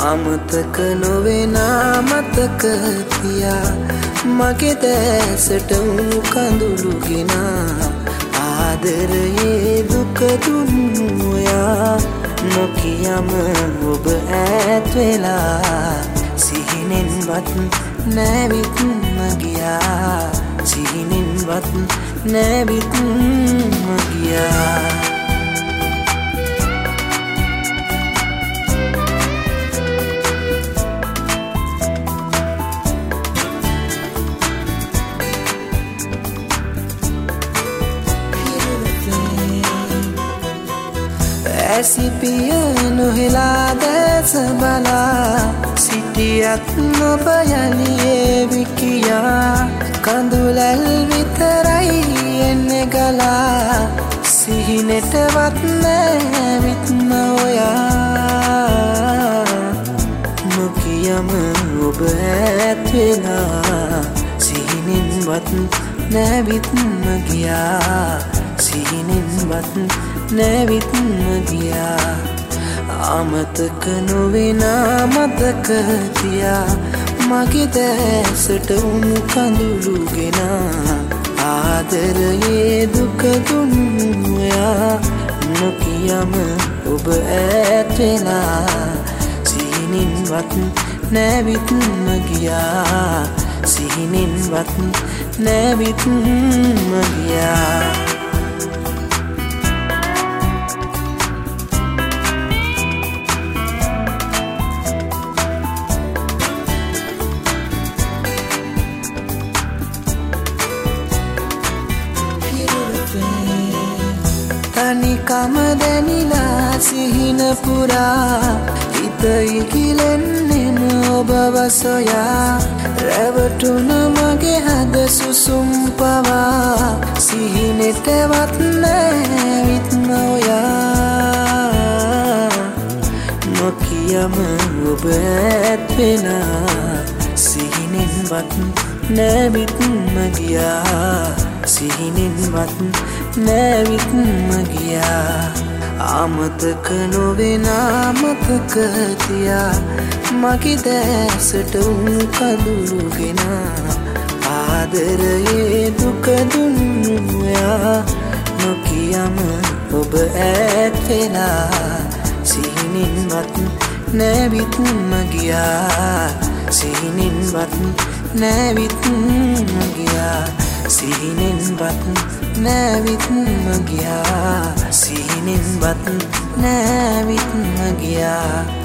අමතක නොවෙනා මතක තියා මගේ දැසට වූ කඳුළු ගෙනා ආදරයේ දුක දුන්නු ඔයා නොකියම ඔබ ඈත් වෙලා සිහිනෙන්වත් නැවිත්ම ගියා සිහිනෙන්වත් නැවිත්ම ගියා ඇසිපිය නොහෙලා දැස බලා සිටියත් නොබයලියේ විකියා කඳුලැල් විතරයි එන්නේ ගලා සිහිනෙටවත් නැවිත්ම ඔයා නොකියම ඔබ ඈත් වෙලා සිහිනෙන්වත් නැවිත්ම ගියා සිහිනෙන්වත් නැවිත්ම ගියා අමතක නොවෙනා මතක තියා මගේ දැසට උණු කඳුළු ගෙනා ආදරයේ දුක දුන්නු ඔයා නොකියම ඔබ ඈත් වෙලා සිහිනෙන්වත් නැවිත්ම ගියා සිහිනෙන්වත් නැවිත්ම ගියා තනිකම දැනිලා සිහින පුරා හිත ඉකිලෙන්නෙම ඔබව සොයා රැවටුන මගේ හද සුසුම් පවා සිහිනෙටවත් නැවිත්ම ඔයා නොකියම ඔබ ඈත් වෙලා සිහිනෙන්වත් නැවිත්ම ගියා සිහිනෙන්වත් නැවිත්ම ගියා අමතක නොවෙනා මතක තියා මගේ දැසට උණු කඳුළු ගෙනා ආදරයේ දුක දුන්නු ඔයා නොකියම ඔබ ඈත් වෙලා සිහිනෙන්වත් නැවිත්ම ගියා සිහිනෙන්වත් නැවිත්ම ගියා සිහිනෙන්වත් නැවිත්ම ගියා සිහිනෙන්වත් නැවිත්ම ගියා